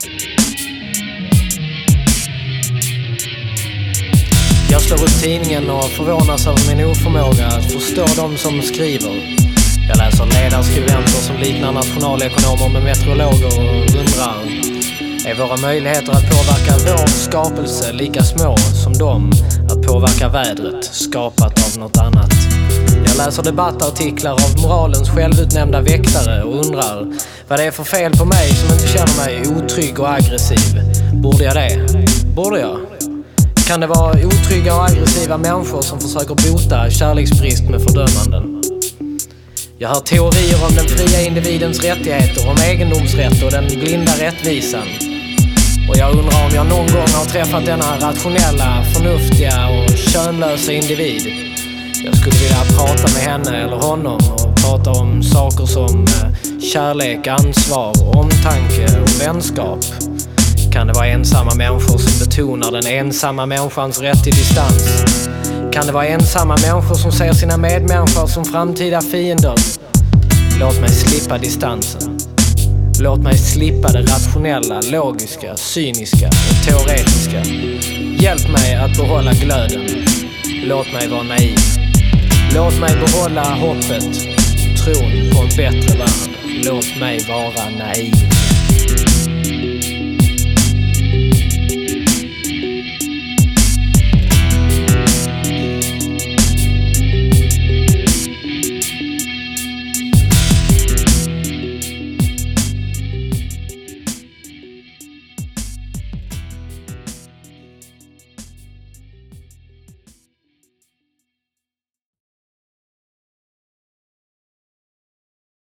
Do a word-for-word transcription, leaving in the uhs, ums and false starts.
Jag slår upp tidningen och förvånas över min oförmåga att förstå de som skriver. Jag läser ledarskribenter som liknar nationalekonomer med meteorologer och undrar: är våra möjligheter att påverka vår skapelse lika små som de att påverka vädret skapat av något annat? Jag läser debattartiklar av moralens självutnämnda väktare och undrar vad det är för fel på mig som inte känner mig otrygg och aggressiv. Borde jag det? Borde jag? Kan det vara otrygga och aggressiva människor som försöker bota kärleksbrist med fördömanden? Jag hör teorier om den fria individens rättigheter, om egendomsrätt och den blinda rättvisan. Och jag undrar om jag någon gång har träffat denna rationella, förnuftiga och könlösa individ. Jag skulle vilja prata med henne eller honom och prata om saker som kärlek, ansvar, omtanke och vänskap. Kan det vara ensamma människor som betonar den ensamma människans rätt till distans? Kan det vara ensamma människor som ser sina medmänniskor som framtida fiender? Låt mig slippa distansen. Låt mig slippa det rationella, logiska, cyniska och teoretiska. Hjälp mig att behålla glöden. Låt mig vara naiv. Låt mig behålla hoppet, tron på en bättre värld. Låt mig vara naiv.